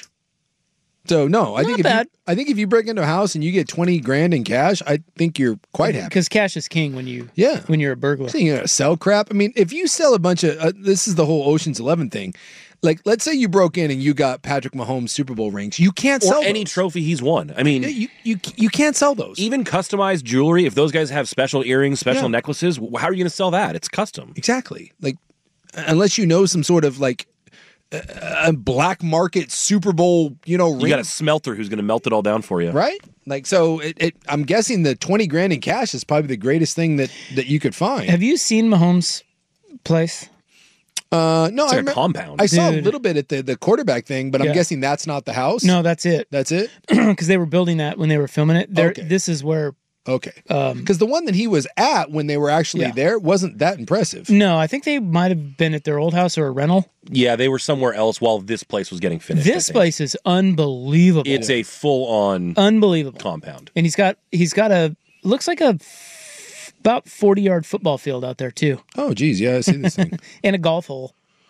So no, I Not think if bad. you, I think if you break into a house and you get twenty grand in cash, I think you're quite happy. Because cash is king when you Yeah. when you're a burglar. So you're gonna sell crap. I mean, if you sell a bunch of uh, this is the whole Ocean's Eleven thing. Like, let's say you broke in and you got Patrick Mahomes Super Bowl rings. You can't or sell any those. trophy he's won. I mean, Yeah, you, you you can't sell those. even customized jewelry. If those guys have special earrings, special Yeah. necklaces, wh- how are you going to sell that? It's custom. Exactly. Like, unless you know some sort of like uh, a black market Super Bowl, you know, ring, You got a smelter who's going to melt it all down for you, right? Like, so it, it. I'm guessing the twenty grand in cash is probably the greatest thing that that you could find. Have you seen Mahomes' place? Uh, no, It's I like a remem- compound. I saw a Dude. little bit at the the quarterback thing, but I'm Yeah. guessing that's not the house. No, that's it. That's it. Because they were building that when they were filming it. There, Okay. This is where. Okay. Um, Because the one that he was at when they were actually Yeah. there wasn't that impressive. no, I think they might have been at their old house or a rental. Yeah, they were somewhere else while this place was getting finished. I This think. place is unbelievable. It's a full-on unbelievable compound. and he's got he's got a looks like a f- about forty yard football field out there too, Oh, geez, yeah, I see this thing. and a golf hole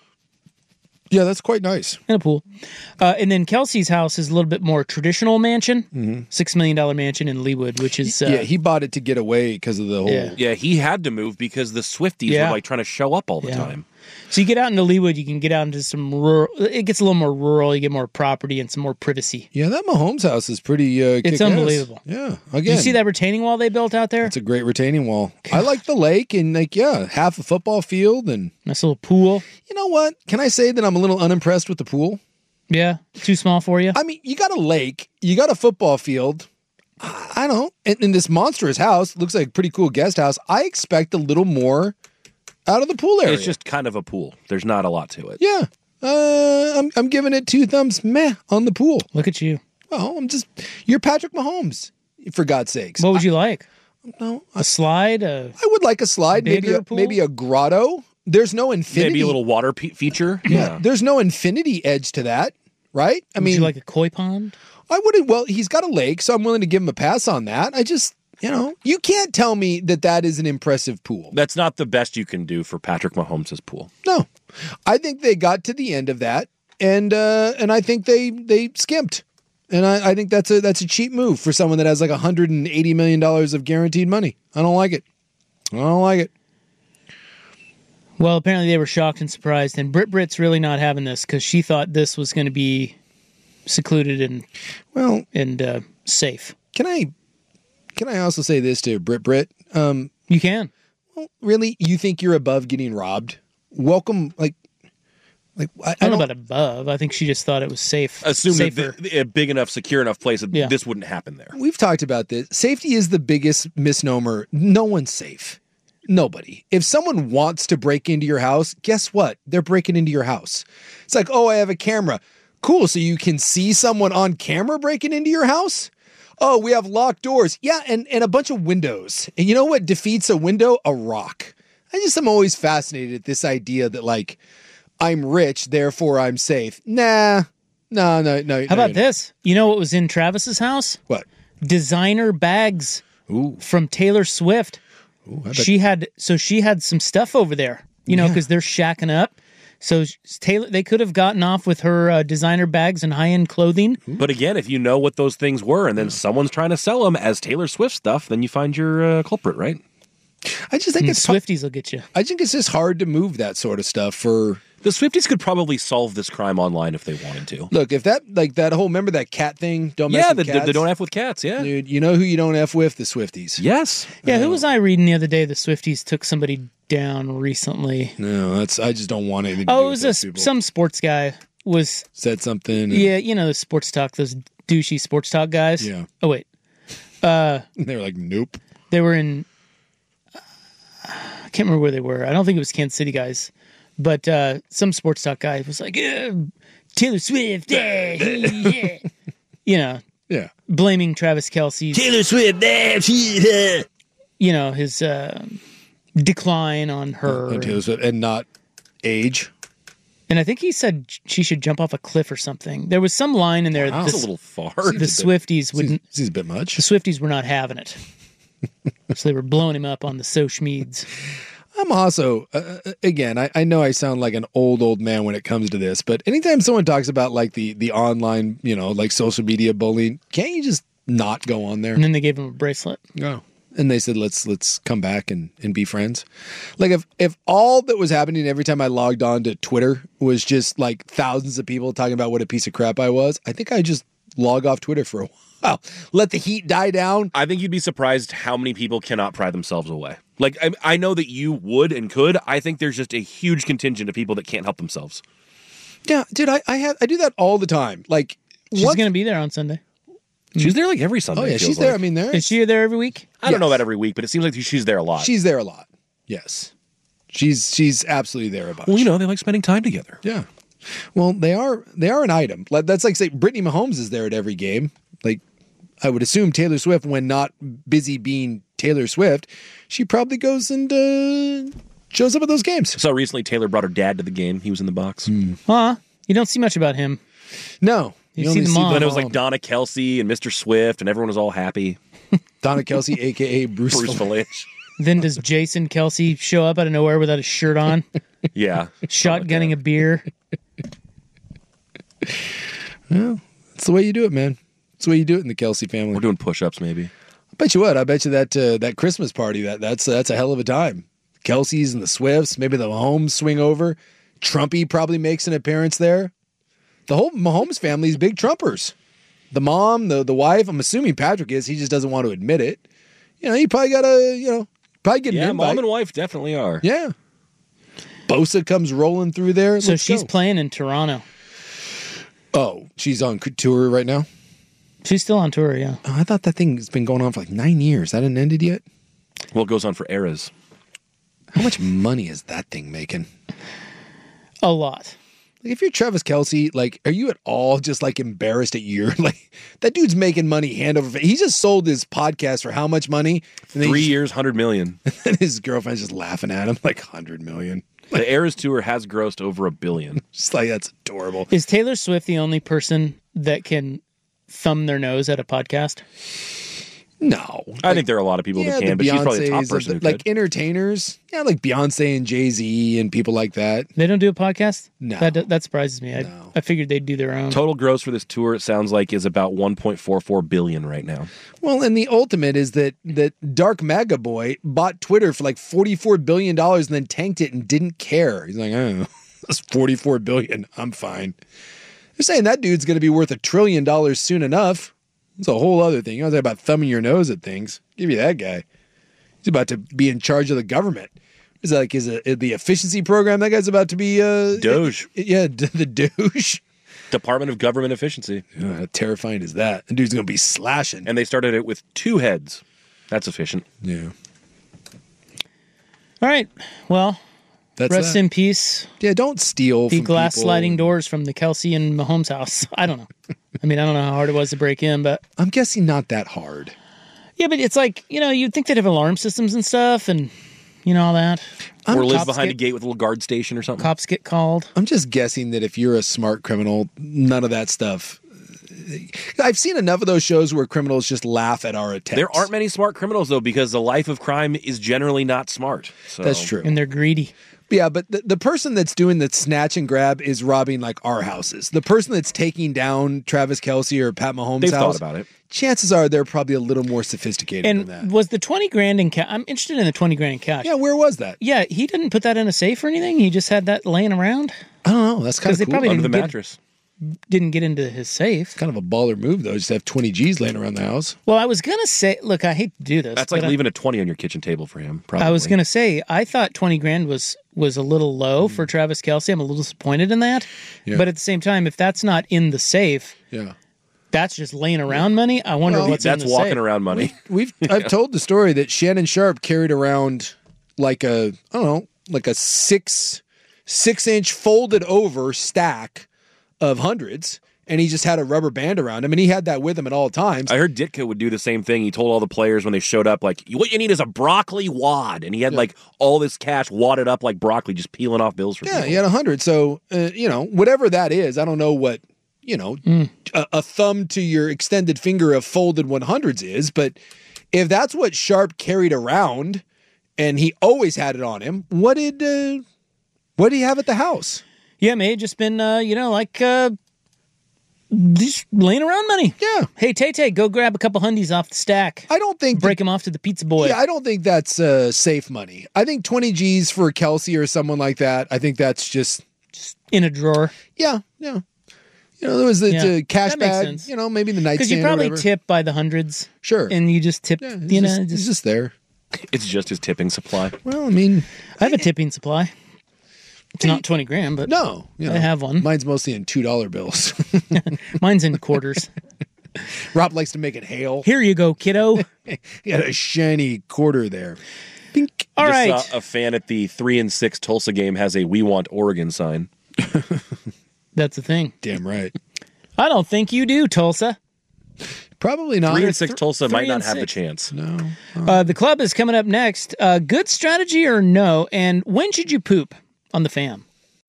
Yeah, that's quite nice. and a pool. Uh, and then Kelsey's house is a little bit more traditional mansion, six million dollar mansion in Leawood, which is uh, yeah, he bought it to get away because of the whole. Yeah. Yeah, he had to move because the Swifties Yeah. were like trying to show up all the Yeah. time. So you get out into Leawood, you can get out into some rural. It gets a little more rural. You get more property and some more privacy. Yeah, that Mahomes house is pretty. Uh, It's kick-ass. unbelievable. Yeah, Did again, you see that retaining wall they built out there? It's a great retaining wall. I like the lake and like yeah, half a football field and Nice little pool. you know what? Can I say that I'm a little unimpressed with the pool? Yeah, too small for you. I mean, you got a lake, you got a football field. I I don't. And, and this monstrous house looks like a pretty cool guest house. I expect a little more out of the pool area. It's just kind of a pool. There's not a lot to it. yeah. Uh, I'm I'm giving it two thumbs meh on the pool. Look at you. Well, I'm just you're Patrick Mahomes, for God's sakes. What would you like? No, A slide? A I would like a slide, maybe Bigger a, pool? maybe a grotto. There's no infinity. Maybe a little water pe- feature. yeah. There's no infinity edge to that, right? I would mean, you like a koi pond? I wouldn't. Well, he's got a lake, so I'm willing to give him a pass on that. I just, you know, you can't tell me that that is an impressive pool. That's not the best you can do for Patrick Mahomes' pool. No, I think they got to the end of that, and uh, and I think they they skimped, and I, I think that's a that's a cheap move for someone that has like one hundred eighty million dollars of guaranteed money. I don't like it. I don't like it. Well, apparently they were shocked and surprised, and Brit Brit's really not having this because she thought this was going to be secluded and Well, and uh, safe. can I can I also say this to Brit Brit? Um, You can. well, really, you think you're above getting robbed? Welcome, like, like I, I don't know about above. I think she just thought it was safe. Assume safer. that the- a big enough, secure enough place that Yeah. this wouldn't happen there. We've talked about this. Safety is the biggest misnomer. No one's safe. Nobody. If someone wants to break into your house, guess what? They're breaking into your house. It's like, oh, I have a camera. Cool. So you can see someone on camera breaking into your house? Oh, we have locked doors. Yeah, and, and a bunch of windows. And you know what defeats a window? A rock. I just am always fascinated at this idea that, like, I'm rich, therefore I'm safe. Nah. No, no, no. How about this? You know what was in Travis's house? What? Designer bags Ooh. from Taylor Swift. Ooh, I bet- She had so she had some stuff over there, you know, Yeah. because they're shacking up. So Taylor, they could have gotten off with her uh, designer bags and high end clothing. But again, if you know what those things were and then someone's trying to sell them as Taylor Swift stuff, then you find your uh, culprit, right? I just think And it's Swifties will get you. I think it's just hard to move that sort of stuff for The Swifties could probably solve this crime online if they wanted to. look, if that like that whole remember that cat thing, don't mess Yeah, with the, cats? the don't F with cats, yeah. Dude, you know who you don't F with? The Swifties. Yes. Yeah, who was I reading the other day? The Swifties took somebody down recently. No, that's I just don't want anything to Oh, do it with was those a, people. some sports guy was Said something. and- yeah, you know, the sports talk, those douchey sports talk guys. Yeah. Oh wait, uh, They were like, nope. they were in. I can't remember where they were. I don't think it was Kansas City guys, but uh, some sports talk guy was like, yeah, Taylor Swift, yeah, yeah. you know, yeah, blaming Travis Kelce's Taylor Swift, yeah, you know, his uh, decline on her, and, Taylor Swift, and not age. And I think he said she should jump off a cliff or something. There was some line in there. Wow, the, that's a little far. The Swifties wouldn't. Seems a bit much. The Swifties were not having it, so they were blowing him up on the social meds. I'm also, uh, again, I, I know I sound like an old, old man when it comes to this, but anytime someone talks about like the the online, you know, like social media bullying, can't you just not go on there? And then they gave him a bracelet. No. And they said, let's let's come back and, and be friends. Like if if all that was happening every time I logged on to Twitter was just like thousands of people talking about what a piece of crap I was, I think I'd just log off Twitter for a while. Let the heat die down. I think you'd be surprised how many people cannot pry themselves away. Like, I, I know that you would and could. I think there's just a huge contingent of people that can't help themselves. Yeah, dude, I I, have, I do that all the time. Like, she's going to be there on Sunday. She's there like every Sunday. Oh, yeah, she's there. Like. I mean, there. Is she there every week? I don't yes. know about every week, but it seems like she's there a lot. She's there a lot. Yes. She's she's absolutely there a bunch. Well, you know, they like spending time together. Yeah. Well, they are they are an item. That's like, say, Brittany Mahomes is there at every game. Like, I would assume Taylor Swift, when not busy being Taylor Swift, she probably goes and uh, shows up at those games. So recently, Taylor brought her dad to the game. He was in the box. Mm. Huh? You don't see much about him. No. You, you see the mom. But it was like Donna Kelsey and Mister Swift, and everyone was all happy. Donna Kelsey, a k a. Bruce, Bruce Valanche. Then does Jason Kelsey show up out of nowhere without a shirt on? Yeah. Shotgunning a beer. Well, it's the way you do it, man. It's the way you do it in the Kelsey family. We're doing push-ups, maybe. I bet you what. I bet you that uh, that Christmas party, that that's that's a hell of a time. Kelsey's and the Swifts, maybe the Mahomes swing over. Trumpy probably makes an appearance there. The whole Mahomes family is big Trumpers. The mom, the the wife, I'm assuming Patrick is. He just doesn't want to admit it. You know, you probably got to, you know, probably get an Yeah, invite. mom and wife definitely are. Yeah. Bosa comes rolling through there. So Let's she's go. playing in Toronto. Oh, she's on tour right now? She's still on tour, yeah. Oh, I thought that thing's been going on for like nine years. That hadn't ended yet? Well, it goes on for eras. How much money is that thing making? A lot. Like, if you're Travis Kelce, like, are you at all just like embarrassed at your like that dude's making money hand over face? He just sold his podcast for how much money? And Three he, years, hundred million. And his girlfriend's just laughing at him like hundred million. Like, the Eras tour has grossed over a billion. Just like, that's adorable. Is Taylor Swift the only person that can thumb their nose at a podcast? No. I like, think there are a lot of people yeah, that can, but she's probably the top person the, who like could. entertainers. Yeah, like Beyonce and Jay-Z and people like that. They don't do a podcast? No. That, that surprises me. I, no. I figured they'd do their own. Total gross for this tour, it sounds like, is about one point four four billion right now. Well, and the ultimate is that that Dark MAGA boy bought Twitter for like forty-four billion dollars and then tanked it and didn't care. He's like, oh, that's forty-four billion dollars. I'm fine. They're saying that dude's going to be worth a trillion dollars soon enough. It's a whole other thing. You know, it's about thumbing your nose at things. Give you that guy. He's about to be in charge of the government. Is that like is it the efficiency program? That guy's about to be uh, Doge. Yeah, the Doge. Department of Government Efficiency. Oh, how terrifying is that? The dude's going to be slashing. And they started it with two heads. That's efficient. Yeah. All right. Well, That's rest that. in peace. Yeah, don't steal the from glass people. sliding doors from the Kelsey and Mahomes house. I don't know. I mean, I don't know how hard it was to break in, but I'm guessing not that hard. Yeah, but it's like, you know, you'd think they'd have alarm systems and stuff and, you know, all that. Or live behind get, a gate with a little guard station or something. Cops get called. I'm just guessing that if you're a smart criminal, none of that stuff. I've seen enough of those shows where criminals just laugh at our attempts. There aren't many smart criminals, though, because the life of crime is generally not smart. So. That's true. And they're greedy. Yeah, but the, the person that's doing the snatch and grab is robbing like our houses. The person that's taking down Travis Kelce or Pat Mahomes' They've house, thought about it. Chances are they're probably a little more sophisticated and than that. Was the twenty grand in cash? I'm interested in the twenty grand in cash. Yeah, where was that? Yeah, he didn't put that in a safe or anything. He just had that laying around. I don't know. That's kind of cool. They probably under the didn't mattress. Get, didn't get into his safe. It's kind of a baller move, though. Just have twenty G's laying around the house. Well, I was gonna say, look, I hate to do this. That's like I, leaving a twenty on your kitchen table for him. Probably. I was gonna say, I thought twenty grand was was a little low mm. for Travis Kelce. I'm a little disappointed in that. Yeah. But at the same time, if that's not in the safe, yeah. that's just laying around money. I wonder well, what's that's in the walking safe. around money. We, we've I've told the story that Shannon Sharp carried around like a, I don't know, like a six, six inch folded over stack of hundreds. And he just had a rubber band around him, and he had that with him at all times. I heard Ditka would do the same thing. He told all the players when they showed up, like, what you need is a broccoli wad. And he had, yeah. like, all this cash wadded up like broccoli, just peeling off bills for yeah, people. Yeah, he had a hundred. So, uh, you know, whatever that is, I don't know what, you know, mm. a, a thumb to your extended finger of folded one hundreds is, but if that's what Sharp carried around, and he always had it on him, what did, uh, what did he have at the house? Yeah, it may have just been, uh, you know, like... Uh... just laying around money. Yeah. Hey, Tay-Tay, go grab a couple hundies off the stack. I don't think... Break them off to the pizza boy. Yeah, I don't think that's uh, safe money. I think twenty G's for Kelsey or someone like that, I think that's just... Just in a drawer. Yeah, yeah. You know, there was the, yeah, the cash that makes bag, sense. you know, maybe the nightstand. Because you probably or tip by the hundreds. Sure. And you just tip, yeah, you know... Just, just, it's just there. It's just his tipping supply. Well, I mean... I have a tipping supply. It's not twenty grand, but no, you know, I have one. Mine's mostly in two dollar bills. Mine's in quarters. Rob likes to make it hail. Here you go, kiddo. He had a shiny quarter there. Bink. All I right. just saw a fan at the three and six Tulsa game has a "We Want Oregon" sign. That's the thing. Damn right. I don't think you do, Tulsa. Probably not. Three and six Tulsa might not have six. the chance. No. Oh. Uh, the club is coming up next. Uh, good strategy or no? And when should you poop on the fam?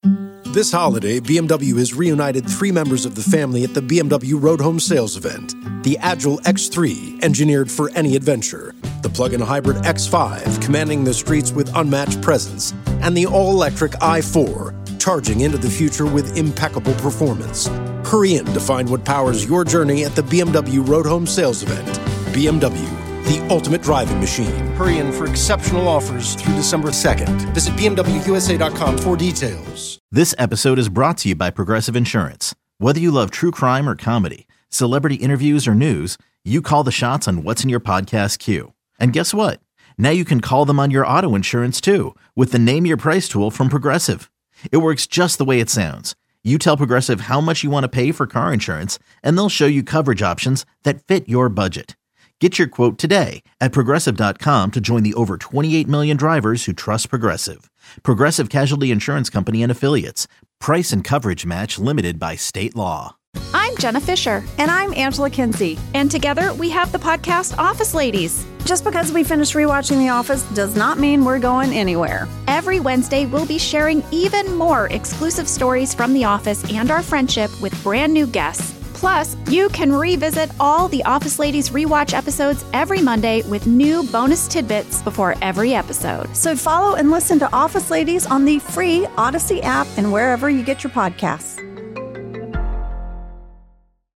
This holiday, B M W has reunited three members of the family at the B M W Road Home Sales event. The Agile X three, engineered for any adventure. The plug-in hybrid X five, commanding the streets with unmatched presence. And the all-electric i four, charging into the future with impeccable performance. Hurry in to find what powers your journey at the B M W Road Home Sales event. B M W, the ultimate driving machine. Hurry in for exceptional offers through December second. Visit B M W U S A dot com for details. This episode is brought to you by Progressive Insurance. Whether you love true crime or comedy, celebrity interviews or news, you call the shots on what's in your podcast queue. And guess what? Now you can call them on your auto insurance too with the Name Your Price tool from Progressive. It works just the way it sounds. You tell Progressive how much you want to pay for car insurance, and they'll show you coverage options that fit your budget. Get your quote today at Progressive dot com to join the over twenty-eight million drivers who trust Progressive. Progressive Casualty Insurance Company and Affiliates. Price and coverage match limited by state law. I'm Jenna Fisher. And I'm Angela Kinsey. And together we have the podcast Office Ladies. Just because we finished rewatching The Office does not mean we're going anywhere. Every Wednesday, we'll be sharing even more exclusive stories from The Office and our friendship with brand new guests. Plus, you can revisit all the Office Ladies rewatch episodes every Monday with new bonus tidbits before every episode. So follow and listen to Office Ladies on the free Odyssey app and wherever you get your podcasts.